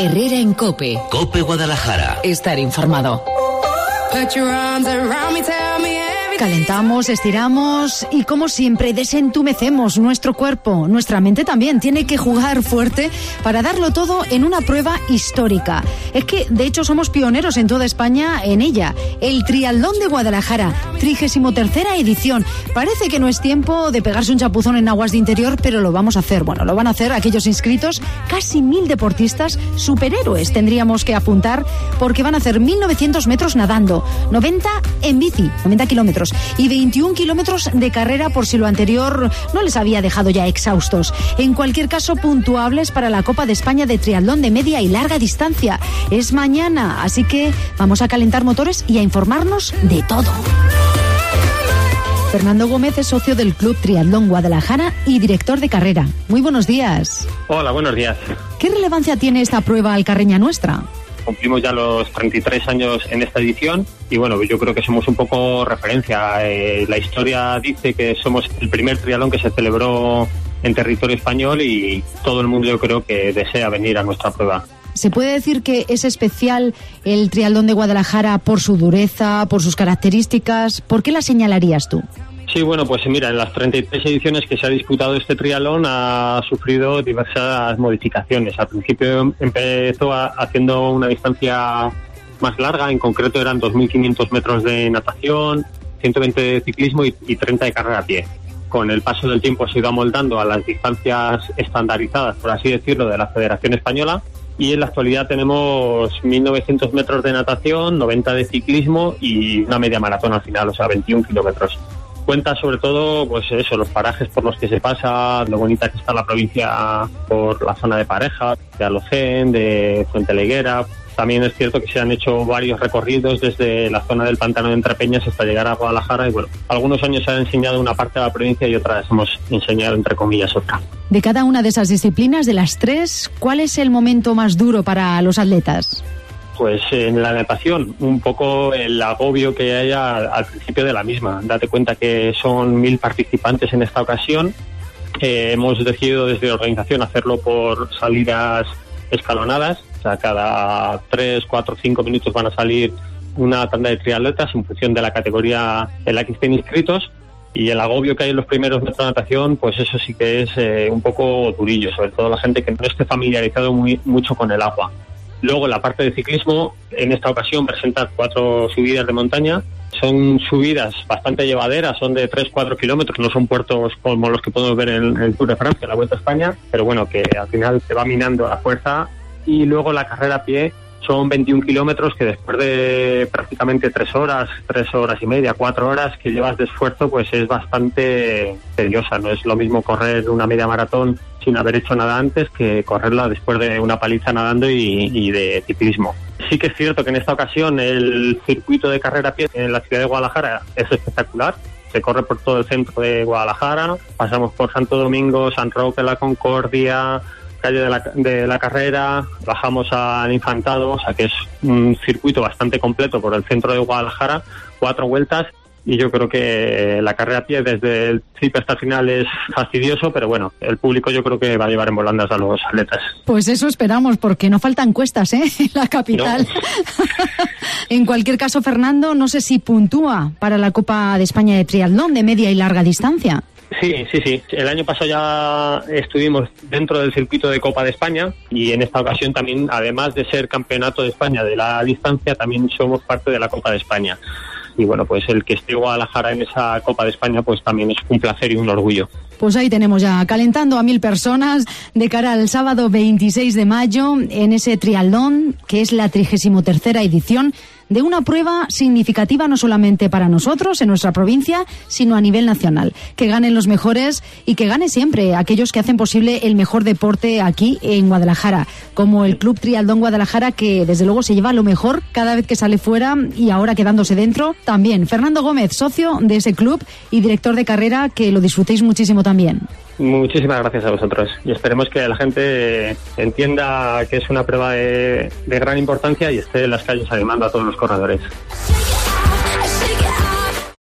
Herrera en COPE. COPE Guadalajara. Estar informado. Calentamos, estiramos y, como siempre, desentumecemos nuestro cuerpo. Nuestra mente también tiene que jugar fuerte para darlo todo en una prueba histórica. Es que, de hecho, somos pioneros en toda España en ella. El Triatlón de Guadalajara, 33ª edición. Parece que no es tiempo de pegarse un chapuzón en aguas de interior, pero lo vamos a hacer. Bueno, lo van a hacer aquellos inscritos, casi 1000 deportistas, superhéroes tendríamos que apuntar, porque van a hacer 1900 metros nadando, 90 en bici, 90 kilómetros, y 21 kilómetros de carrera, por si lo anterior no les había dejado ya exhaustos. En cualquier caso, puntuables para la Copa de España de Triatlón de media y larga distancia. Es mañana, así que vamos a calentar motores y a informarnos de todo. Fernando Gómez es socio del Club Triatlón Guadalajara y director de carrera. Muy buenos días. Hola, buenos días. ¿Qué relevancia tiene esta prueba alcarreña nuestra? Cumplimos ya los 33 años en esta edición y bueno, yo creo que somos un poco referencia. La historia dice que somos el primer triatlón que se celebró en territorio español y todo el mundo, yo creo, que desea venir a nuestra prueba. ¿Se puede decir que es especial el Triatlón de Guadalajara por su dureza, por sus características? ¿Por qué la señalarías tú? Sí, bueno, pues mira, en las 33 ediciones que se ha disputado este triatlón ha sufrido diversas modificaciones. Al principio empezó haciendo una distancia más larga, en concreto eran 2.500 metros de natación, 120 de ciclismo y 30 de carrera a pie. Con el paso del tiempo se ha ido amoldando a las distancias estandarizadas, por así decirlo, de la Federación Española, y en la actualidad tenemos 1.900 metros de natación, 90 de ciclismo y una media maratón al final, o sea, 21 kilómetros. Cuenta sobre todo, pues eso, los parajes por los que se pasa, lo bonita que está la provincia por la zona de Pareja, de Alocén, de Fuente Leguera. También es cierto que se han hecho varios recorridos desde la zona del pantano de Entrepeñas hasta llegar a Guadalajara y bueno, algunos años se ha enseñado una parte de la provincia y otras hemos enseñado entre comillas otra. De cada una de esas disciplinas, de las tres, ¿cuál es el momento más duro para los atletas? Pues en la natación, un poco el agobio que hay al principio de la misma. Date cuenta que son 1000 participantes en esta ocasión. Hemos decidido desde la organización hacerlo por salidas escalonadas. O sea, cada 3, 4, 5 minutos van a salir una tanda de triatletas en función de la categoría en la que estén inscritos. Y el agobio que hay en los primeros metros de natación, pues eso sí que es un poco durillo, sobre todo la gente que no esté familiarizado mucho con el agua. Luego, la parte de ciclismo, en esta ocasión presenta 4 subidas de montaña. Son subidas bastante llevaderas, son de 3-4 kilómetros, no son puertos como los que podemos ver en el Tour de Francia, la Vuelta a España, pero bueno, que al final te va minando la fuerza. Y luego la carrera a pie son 21 kilómetros que después de prácticamente 3 horas y media, 4 horas que llevas de esfuerzo, pues es bastante tediosa. No es lo mismo correr una media maratón sin haber hecho nada antes que correrla después de una paliza nadando y de ciclismo. Sí que es cierto que en esta ocasión el circuito de carrera a pie en la ciudad de Guadalajara es espectacular. Se corre por todo el centro de Guadalajara, pasamos por Santo Domingo, San Roque, La Concordia, calle de la Carrera, bajamos al Infantado, o sea que es un circuito bastante completo por el centro de Guadalajara, 4 vueltas. Y yo creo que la carrera a pie desde el principio hasta el final es fastidioso, pero bueno, el público yo creo que va a llevar en volandas a los atletas. Pues eso esperamos, porque no faltan cuestas, en la capital. No. En cualquier caso, Fernando, no sé si puntúa para la Copa de España de Triatlón de media y larga distancia. Sí. El año pasado ya estuvimos dentro del circuito de Copa de España y en esta ocasión también, además de ser campeonato de España de la distancia, también somos parte de la Copa de España. Y bueno, pues el que esté Guadalajara en esa Copa de España, pues también es un placer y un orgullo. Pues ahí tenemos ya calentando a 1000 personas de cara al sábado 26 de mayo en ese triatlón, que es la 33ª edición de una prueba significativa no solamente para nosotros en nuestra provincia, sino a nivel nacional. Que ganen los mejores y que gane siempre aquellos que hacen posible el mejor deporte aquí en Guadalajara, como el Club Triatlón Guadalajara, que desde luego se lleva lo mejor cada vez que sale fuera y ahora quedándose dentro también. Fernando Gómez, socio de ese club y director de carrera, que lo disfrutéis muchísimo también. Muchísimas gracias a vosotros y esperemos que la gente entienda que es una prueba de gran importancia y esté en las calles animando a todos los corredores.